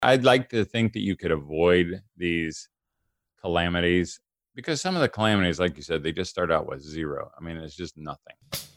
I'd like to think that you could avoid these calamities because some of the calamities, like you said, they just start out with zero. I mean, it's just nothing.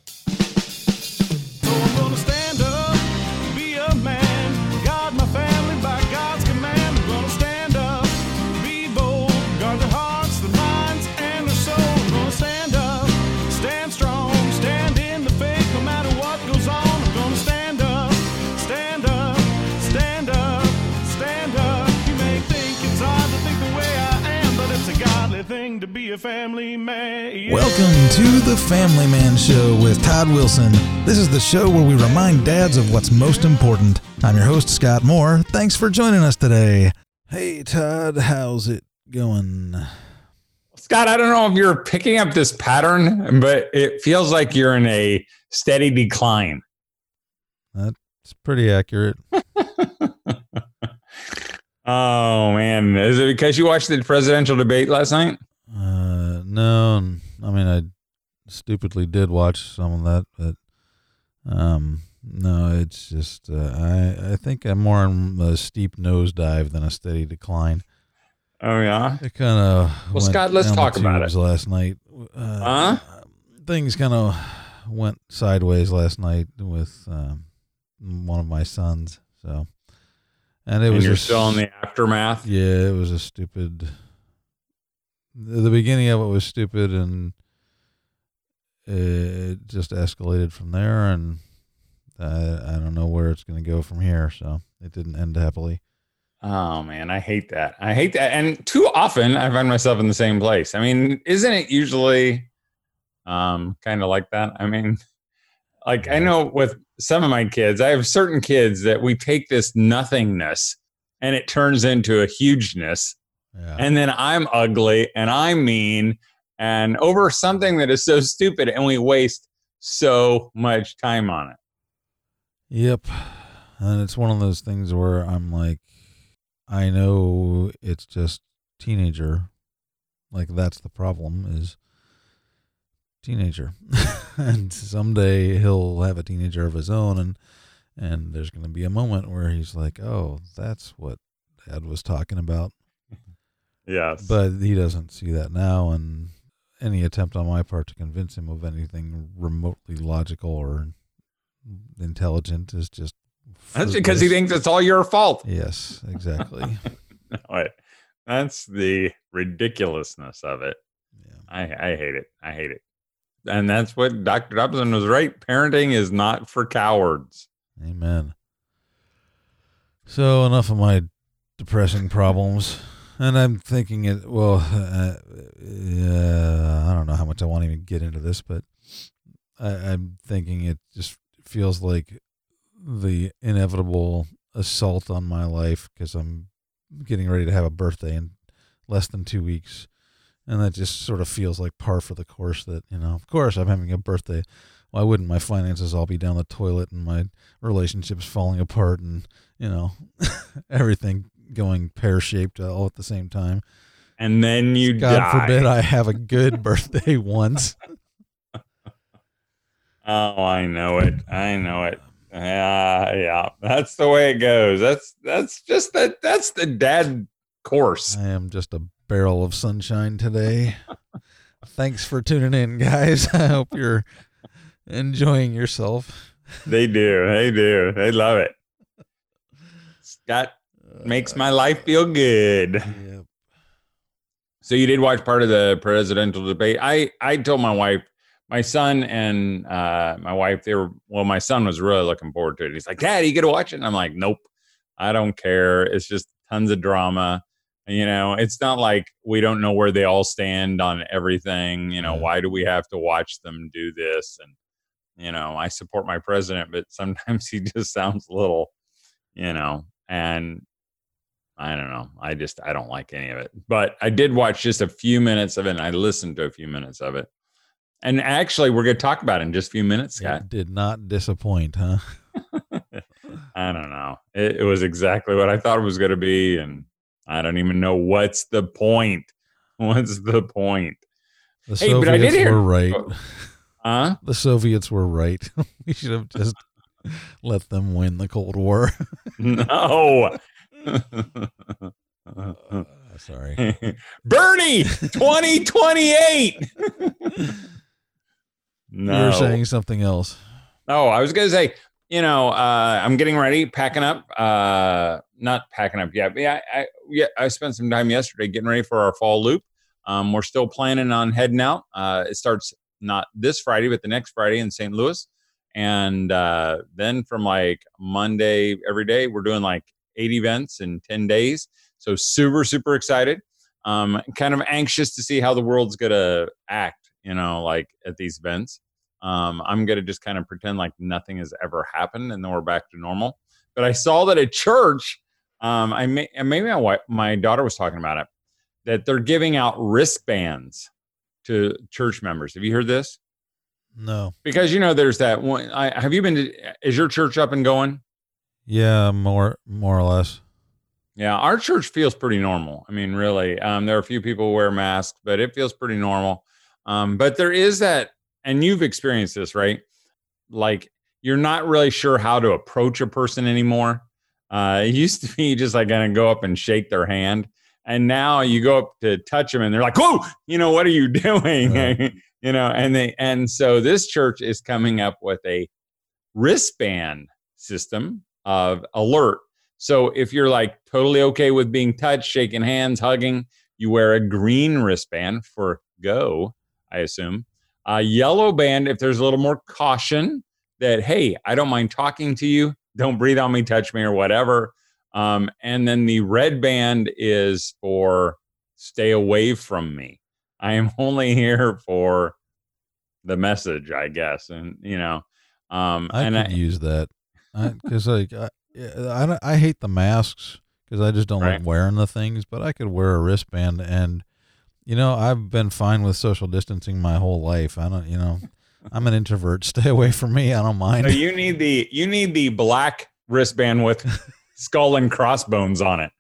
So I'm gonna stand up, be a man, guard my family by God's command. I'm gonna stand up, be bold, guard their hearts, their minds, and their soul. I'm gonna stand up, stand strong, stand in the faith no matter what goes on. I'm gonna stand up, stand up, stand up, stand up. You may think it's hard to think the way I am, but it's a godly thing to be a family man. Yeah. Welcome to the Family Man Show with Todd Wilson. This is the show where we remind dads of what's most important. I'm your host, Scott Moore. Thanks for joining us today. Hey, Todd, how's it going? Scott, I don't know if you're picking up this pattern, but it feels like you're in a steady decline. That's pretty accurate. Oh, man. Is it because you watched the presidential debate last night? No. I mean, I stupidly did watch some of that, but no, it's just I think I'm more on a steep nosedive than a steady decline. Oh, yeah? It kind of well, Scott, let's talk about it. Last night. Things kind of went sideways last night with one of my sons. So, and you're still in the aftermath? Yeah, it was a stupid. The beginning of it was stupid, and it just escalated from there, and I don't know where it's going to go from here, so it didn't end happily. Oh, man, I hate that. And too often I find myself in the same place. I mean, isn't it usually kind of like that? I mean, like I know with some of my kids, I have certain kids that we take this nothingness and it turns into a hugeness. Yeah. And then I'm ugly and I'm mean and over something that is so stupid and we waste so much time on it. Yep. And it's one of those things where I'm like, I know it's just teenager. Like that's the problem is teenager. And someday he'll have a teenager of his own and there's going to be a moment where he's like, oh, that's what Dad was talking about. Yes. But he doesn't see that now, and any attempt on my part to convince him of anything remotely logical or intelligent is just That's because he thinks it's all your fault. Yes, exactly. No, that's the ridiculousness of it. Yeah. I hate it. I hate it. And that's what Dr. Dobson was right. Parenting is not for cowards. Amen. So enough of my depressing problems. And I'm thinking I don't know how much I want to even get into this, but I'm thinking it just feels like the inevitable assault on my life because I'm getting ready to have a birthday in less than 2 weeks. And that just sort of feels like par for the course that, of course I'm having a birthday. Why wouldn't my finances all be down the toilet and my relationships falling apart and, everything going pear-shaped all at the same time? And then you God die. forbid I have a good birthday once. Oh, I know it. Yeah. That's the way it goes. That's the dad course. I am just a barrel of sunshine today. Thanks for tuning in, guys. I hope you're enjoying yourself. They do. They love it. Scott makes my life feel good. Yep. So you did watch part of the presidential debate. I told my wife, my son and my wife, my son was really looking forward to it. He's like, Dad, you get to watch it? And I'm like, nope, I don't care. It's just tons of drama. It's not like we don't know where they all stand on everything. Why do we have to watch them do this? And, I support my president, but sometimes he just sounds a little, and I don't know. I don't like any of it. But I did watch just a few minutes of it, and I listened to a few minutes of it. And actually, we're going to talk about it in just a few minutes, Scott. It did not disappoint, huh? I don't know. It was exactly what I thought it was going to be, and I don't even know what's the point. What's the point? The Soviets were right. Huh? The Soviets were right. We should have just let them win the Cold War. No. Sorry. Bernie 2028. No. You were saying something else. Oh, I was going to say, I'm getting ready, packing up. Not packing up yet, but I spent some time yesterday getting ready for our fall loop. We're still planning on heading out. It starts not this Friday, but the next Friday in St. Louis. And then from like Monday, every day, we're doing like 8 events in 10 days. So super, super excited. Kind of anxious to see how the world's going to act, like at these events. I'm going to just kind of pretend like nothing has ever happened and then we're back to normal. But I saw that at church, maybe my daughter was talking about it, that they're giving out wristbands to church members. Have you heard this? No. Because, there's that one. Is your church up and going? Yeah, more or less. Yeah, our church feels pretty normal. I mean, really, there are a few people who wear masks, but it feels pretty normal. But there is that, and you've experienced this, right? Like, you're not really sure how to approach a person anymore. It used to be just like going to go up and shake their hand. And now you go up to touch them and they're like, whoa, what are you doing? Right. And so this church is coming up with a wristband system of alert. So if you're like totally okay with being touched, shaking hands, hugging, you wear a green wristband for go, I assume. A yellow band if there's a little more caution that, hey, I don't mind talking to you. Don't breathe on me, touch me, or whatever. And then the red band is for stay away from me. I am only here for the message, I guess. And, I could use that because I hate the masks because I just don't like wearing the things, but I could wear a wristband and, I've been fine with social distancing my whole life. I don't, I'm an introvert. Stay away from me. I don't mind. So you need the black wristband with skull and crossbones on it.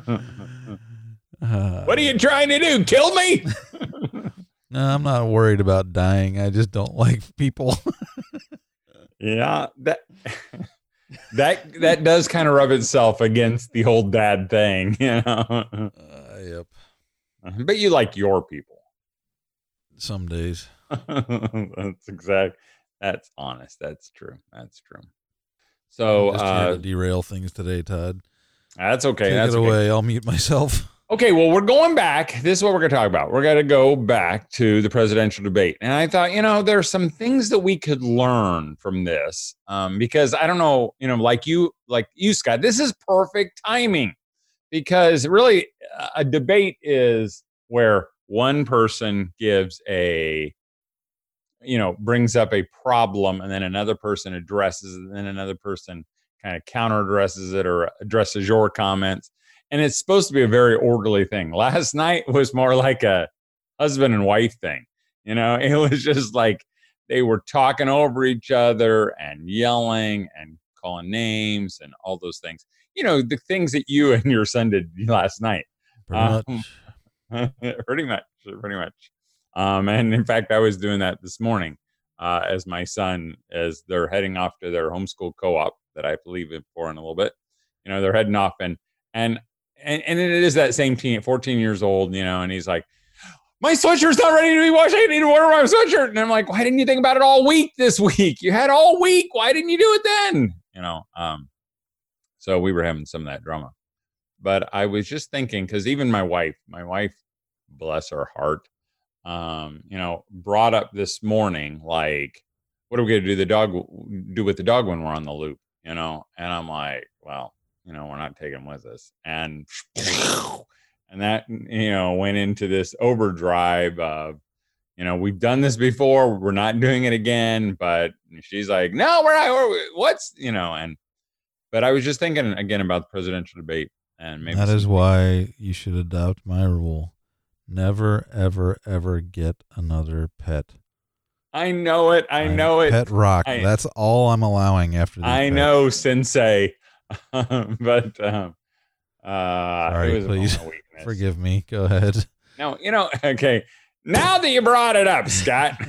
What are you trying to do? Kill me? No, I'm not worried about dying. I just don't like people. Yeah, that does kind of rub itself against the whole dad thing, Yep. But you like your people. Some days. That's honest. That's true. So just here to derail things today, Todd. That's okay. Take it away. I'll mute myself. Okay, well, we're going back. This is what we're going to talk about. We're going to go back to the presidential debate. And I thought, there's some things that we could learn from this because I don't know, like you, Scott, this is perfect timing because really a debate is where one person gives brings up a problem and then another person addresses it and then another person kind of counter addresses it or addresses your comments. And it's supposed to be a very orderly thing. Last night was more like a husband and wife thing. It was just like they were talking over each other and yelling and calling names and all those things. The things that you and your son did last night. Pretty much. And in fact, I was doing that this morning as my son, as they're heading off to their homeschool co-op that I have to leave it for in a little bit. They're heading off and it is that same teen, 14 years old, and he's like, my sweatshirt's not ready to be washed. I need to wear my sweatshirt. And I'm like, why didn't you think about it all week this week? You had all week. Why didn't you do it then? So we were having some of that drama. But I was just thinking, because even my wife, bless her heart, brought up this morning, like, what are we going to do with the dog when we're on the loop? And I'm like, well, we're not taking him with us. And that, went into this overdrive of, we've done this before. We're not doing it again. But she's like, no, we're not. But I was just thinking again about the presidential debate. And maybe that is why you should adopt my rule. Never, ever, ever get another pet. I know it. Pet rock. That's all I'm allowing after this. I know, Sensei. But sorry, please forgive me. Go ahead. No, okay. Now that you brought it up, Scott,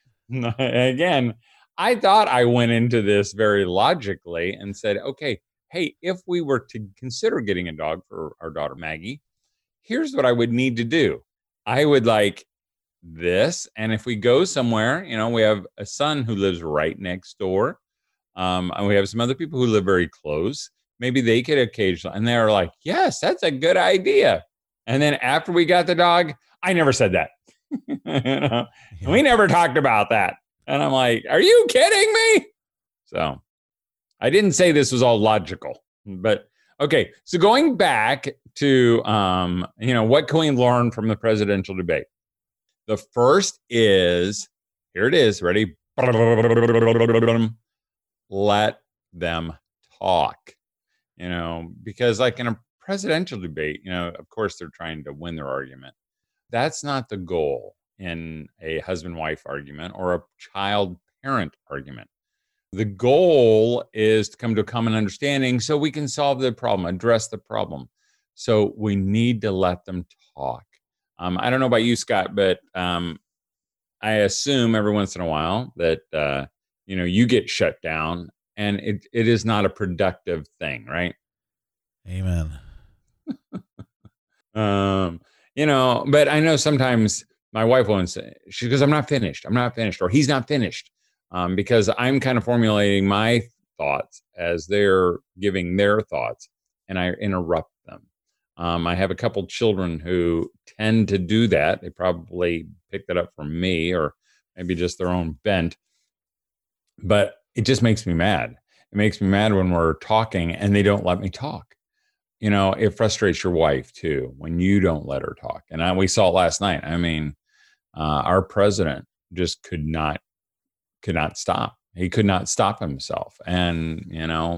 again, I thought I went into this very logically and said, okay, hey, if we were to consider getting a dog for our daughter Maggie, here's what I would need to do. I would like this. And if we go somewhere, we have a son who lives right next door. And we have some other people who live very close. Maybe they could occasionally, and they're like, yes, that's a good idea. And then after we got the dog, I never said that. Yeah. We never talked about that. And I'm like, are you kidding me? So I didn't say this was all logical, but okay. So going back to, what can we learn from the presidential debate? The first is, here it is, ready? Let them talk, because like in a presidential debate, of course they're trying to win their argument. That's not the goal in a husband-wife argument or a child-parent argument. The goal is to come to a common understanding so we can solve the problem, address the problem. So we need to let them talk. I don't know about you, Scott, but I assume every once in a while that, you get shut down, and it is not a productive thing, right? Amen. But I know sometimes my wife won't say, she goes, I'm not finished, or he's not finished, because I'm kind of formulating my thoughts as they're giving their thoughts, and I interrupt them. I have a couple children who tend to do that. They probably picked it up from me, or maybe just their own bent. But it just makes me mad. It makes me mad when we're talking and they don't let me talk. It frustrates your wife too when you don't let her talk. And we saw it last night. I mean, our president just could not stop. He could not stop himself. And,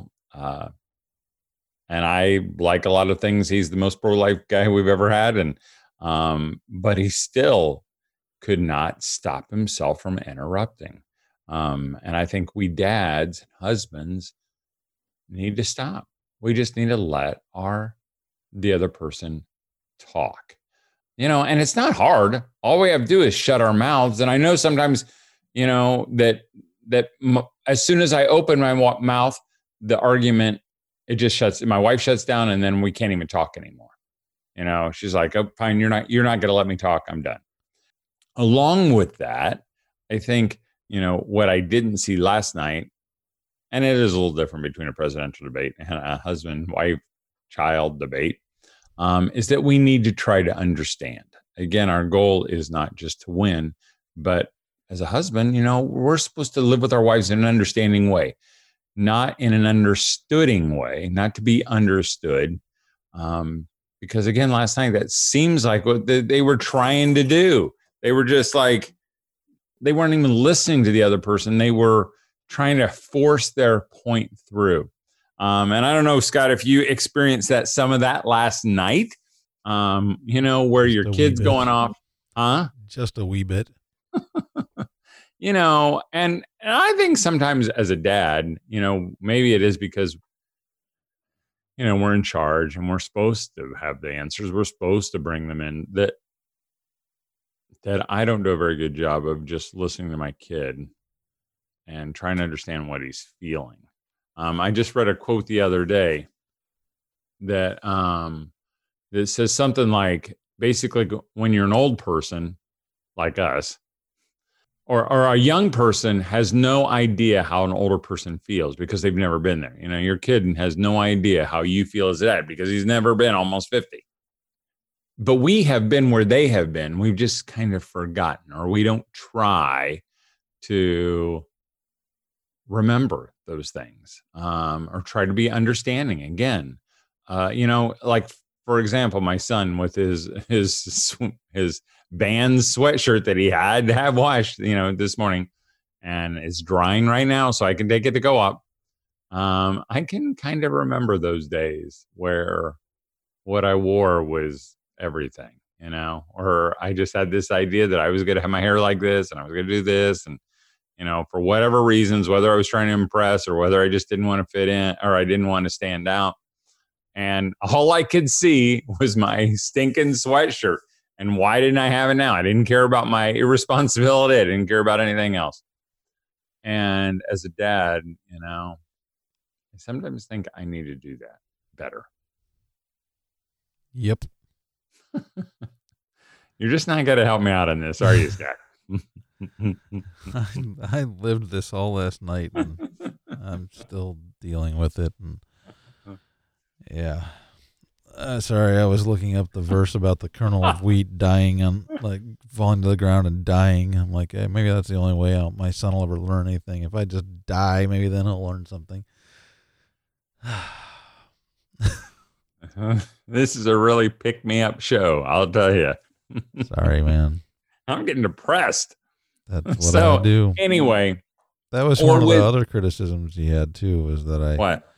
and I like a lot of things. He's the most pro-life guy we've ever had. And, but he still could not stop himself from interrupting. And I think we dads and husbands need to stop. We just need to let the other person talk, and it's not hard. All we have to do is shut our mouths. And I know sometimes, that as soon as I open my mouth, the argument, it just my wife shuts down, and then we can't even talk anymore. She's like, oh, fine. You're not going to let me talk. I'm done. Along with that, I think, what I didn't see last night, and it is a little different between a presidential debate and a husband, wife, child debate, is that we need to try to understand. Again, our goal is not just to win, but as a husband, we're supposed to live with our wives in an understanding way, not in an understooding way, not to be understood. Because again, last night, that seems like what they were trying to do. They were just like, they weren't even listening to the other person. They were trying to force their point through. And I don't know, Scott, if you experienced some of that last night, where your kid's going off, huh? Just a wee bit. And I think sometimes as a dad, maybe it is because, we're in charge and we're supposed to have the answers. We're supposed to bring them in, that I don't do a very good job of just listening to my kid and trying to understand what he's feeling. I just read a quote the other day that says something like, basically, when you're an old person like us, or a young person has no idea how an older person feels because they've never been there. Your kid has no idea how you feel as a dad because he's never been almost 50. But we have been where they have been. We've just kind of forgotten, or we don't try to remember those things, or try to be understanding again. Like, for example, my son with his band sweatshirt that he had to have washed, this morning, and it's drying right now, so I can take it to go up. I can kind of remember those days where what I wore was everything, or I just had this idea that I was going to have my hair like this and I was going to do this. And, for whatever reasons, whether I was trying to impress or whether I just didn't want to fit in or I didn't want to stand out. And all I could see was my stinking sweatshirt. And why didn't I have it now? I didn't care about my irresponsibility. I didn't care about anything else. And as a dad, I sometimes think I need to do that better. Yep. You're just not going to help me out on this, are you, Scott? I lived this all last night, and I'm still dealing with it. And yeah, sorry, I was looking up the verse about the kernel of wheat dying and like falling to the ground and dying. I'm like, hey, maybe that's the only way my son will ever learn anything. If I just die, maybe then he'll learn something. This is a really pick me up show, I'll tell you. Sorry, man. I'm getting depressed. That's what I do. Anyway, that was one of the other criticisms he had too. Was that what?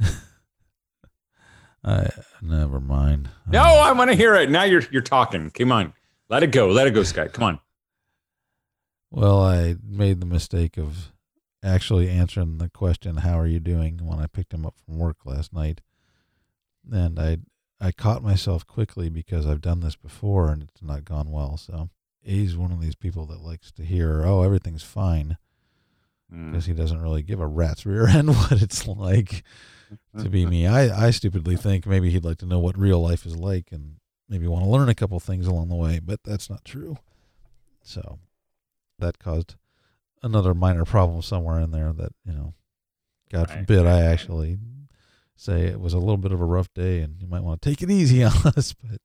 I never mind. No, I want to hear it. Now you're talking. Come on, let it go, Scott. Come on. Well, I made the mistake of actually answering the question, "How are you doing?" when I picked him up from work last night, and I caught myself quickly because I've done this before and it's not gone well. So he's one of these people that likes to hear, "Oh, everything's fine," because he doesn't really give a rat's rear end what it's like to be me. I stupidly think maybe he'd like to know what real life is like and maybe want to learn a couple things along the way, but that's not true. So that caused another minor problem somewhere in there that, God forbid I actually say it was a little bit of a rough day and you might want to take it easy on us, but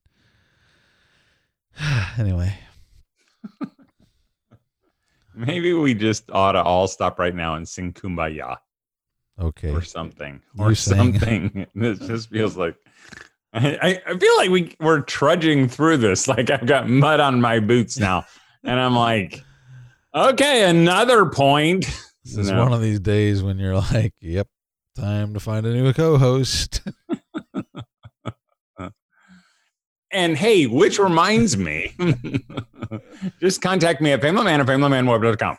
anyway. Maybe we just ought to all stop right now and sing Kumbaya. Okay. Or something. Something. It just feels like I feel like we're trudging through this. Like I've got mud on my boots now. And I'm like, okay, another point. This is one of these days when you're like, yep, time to find a new co-host. And hey, which reminds me, just contact me at familyman@familymanweb.com.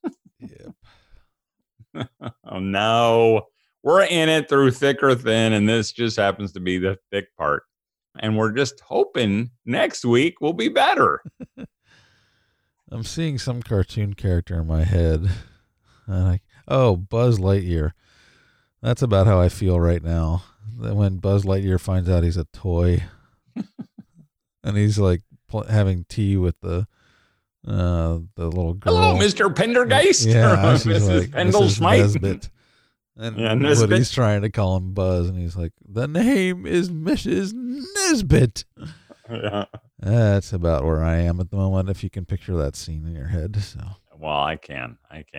Yep. Oh no, we're in it through thick or thin, and this just happens to be the thick part. And we're just hoping next week will be better. I'm seeing some cartoon character in my head. Buzz Lightyear. That's about how I feel right now. When Buzz Lightyear finds out he's a toy, and he's like having tea with the little girl. Hello, Mr. Pendergeist. Yeah, she's Mrs. like, Pendle Mrs. Smite. Nesbit. And Woody's trying to call him Buzz, and he's like, the name is Mrs. Nesbit. Yeah. That's about where I am at the moment, if you can picture that scene in your head. So, well, I can.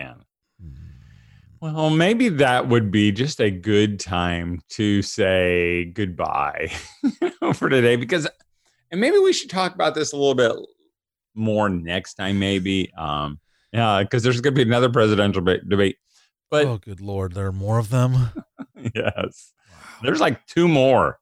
Well, maybe that would be just a good time to say goodbye for today, and maybe we should talk about this a little bit more next time, maybe. Because there's going to be another presidential debate. But oh, good Lord, there are more of them. Yes, there's like two more.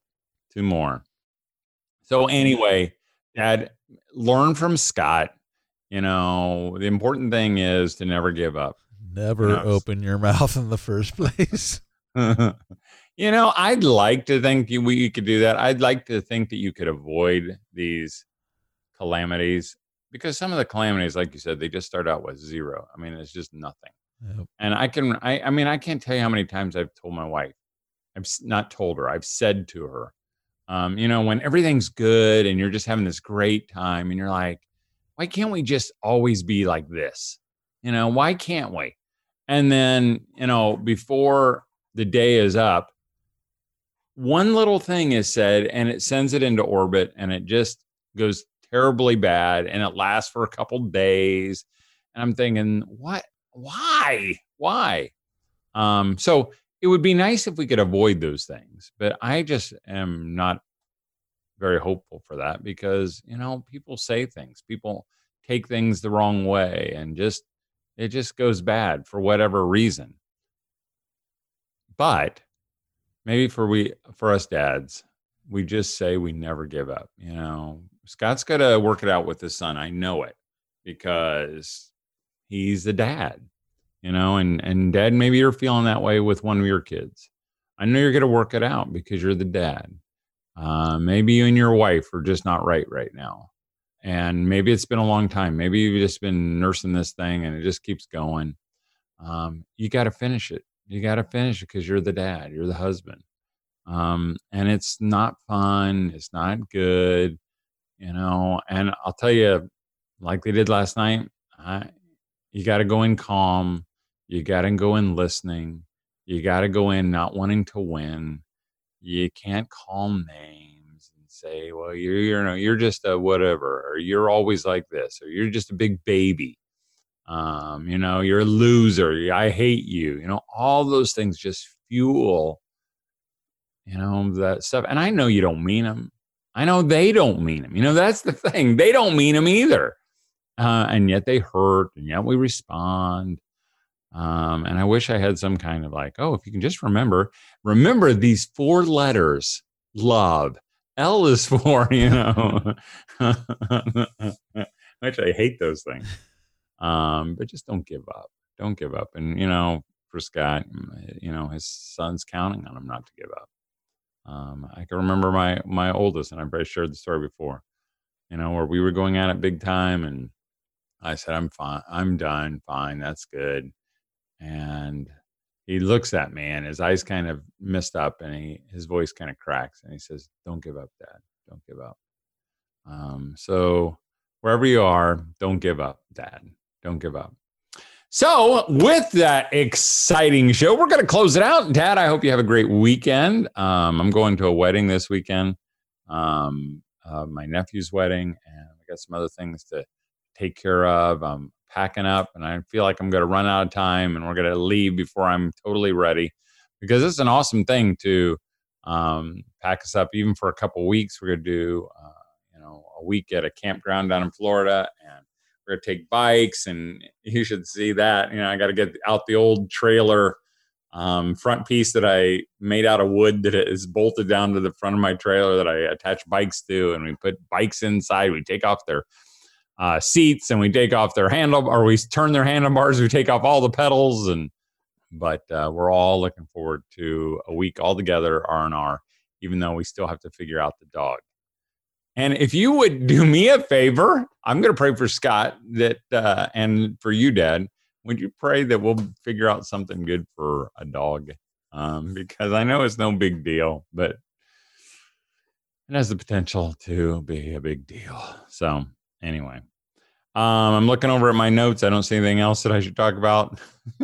So anyway, Dad, learn from Scott. The important thing is to never give up. Never open your mouth in the first place. I'd like to think we could do that. I'd like to think that you could avoid these calamities, because some of the calamities, like you said, they just start out with zero. I mean, it's just nothing. Yep. And I can't tell you how many times I've told my wife. I've not told her. I've said to her, when everything's good and you're just having this great time and you're like, why can't we just always be like this? Why can't we? And then, before the day is up, one little thing is said and it sends it into orbit and it just goes terribly bad and it lasts for a couple days. And I'm thinking, what? Why? So it would be nice if we could avoid those things, but I just am not very hopeful for that because, people say things, people take things the wrong way and it just goes bad for whatever reason. But maybe for us dads, we just say we never give up. Scott's got to work it out with his son. I know it because he's the dad, and Dad, maybe you're feeling that way with one of your kids. I know you're going to work it out because you're the dad. Maybe you and your wife are just not right now. And maybe it's been a long time. Maybe you've just been nursing this thing and it just keeps going. You got to finish it. You got to finish it because you're the dad, you're the husband. And it's not fun. It's not good, and I'll tell you, like they did last night, you got to go in calm. You got to go in listening. You got to go in not wanting to win. You can't call names and say, well, you're just a whatever, or you're always like this, or you're just a big baby. You're a loser. I hate you. All those things just fuel, that stuff. And I know you don't mean them. I know they don't mean them. That's the thing. They don't mean them either. And yet they hurt, and yet we respond. And I wish I had some kind of like, if you can just remember these 4 letters, love. L is for, Actually, I hate those things. But just don't give up. Don't give up. And, for Scott, his son's counting on him not to give up. I can remember my oldest, and I've probably shared the story before, where we were going at it big time, and I said, I'm fine. I'm done. Fine. That's good. And he looks at me, and his eyes kind of mist up, and his voice kind of cracks, and he says, don't give up, Dad. Don't give up. So wherever you are, don't give up, Dad. Don't give up. So with that exciting show, we're going to close it out. Dad, I hope you have a great weekend. I'm going to a wedding this weekend, my nephew's wedding, and I got some other things to take care of. I'm packing up, and I feel like I'm going to run out of time, and we're going to leave before I'm totally ready, because it's an awesome thing to pack us up even for a couple weeks. We're going to do a week at a campground down in Florida, and we're going to take bikes, and you should see that. I got to get out the old trailer front piece that I made out of wood that is bolted down to the front of my trailer that I attach bikes to, and we put bikes inside. We take off their seats, and we take off their or we turn their handlebars. We take off all the pedals, but we're all looking forward to a week all together, R&R, even though we still have to figure out the dog. And if you would do me a favor, I'm going to pray for Scott and for you, Dad. Would you pray that we'll figure out something good for a dog? Because I know it's no big deal, but it has the potential to be a big deal. So anyway, I'm looking over at my notes. I don't see anything else that I should talk about.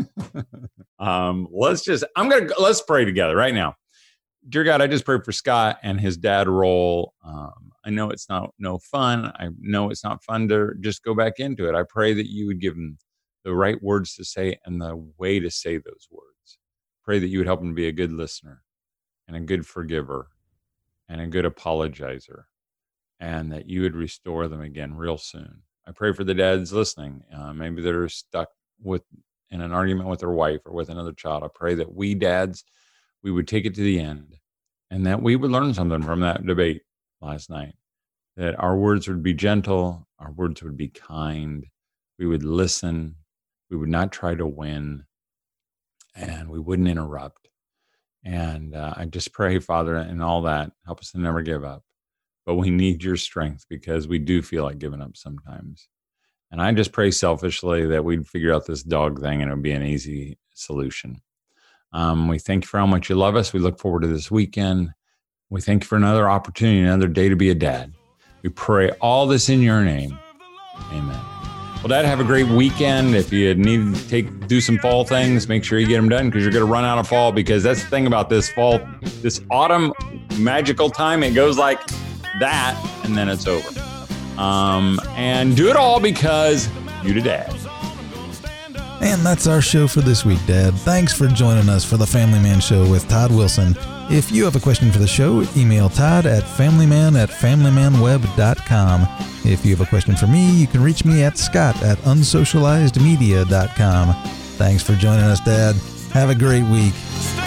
Let's pray together right now. Dear God, I just pray for Scott and his dad role. I know it's no fun. I know it's not fun to just go back into it. I pray that you would give him the right words to say and the way to say those words. Pray that you would help him to be a good listener and a good forgiver and a good apologizer, and that you would restore them again real soon. I pray for the dads listening. Maybe they're stuck in an argument with their wife or with another child. I pray that we dads, we would take it to the end, and that we would learn something from that debate last night, that our words would be gentle, our words would be kind, we would listen, we would not try to win, and we wouldn't interrupt. And I just pray, Father, in all that, help us to never give up. But we need your strength, because we do feel like giving up sometimes. And I just pray selfishly that we'd figure out this dog thing, and it would be an easy solution. We thank you for how much you love us. We look forward to this weekend. We thank you for another opportunity, another day to be a dad. We pray all this in your name. Amen. Well, Dad, have a great weekend. If you need to do some fall things, make sure you get them done, because you're going to run out of fall, because that's the thing about this autumn magical time. It goes like that, and then it's over. And do it all because you the dad. And that's our show for this week, Dad. Thanks for joining us for the Family Man Show with Todd Wilson. If you have a question for the show, email Todd at familyman@familymanweb.com. If you have a question for me, you can reach me at scott@unsocializedmedia.com. Thanks for joining us, Dad. Have a great week.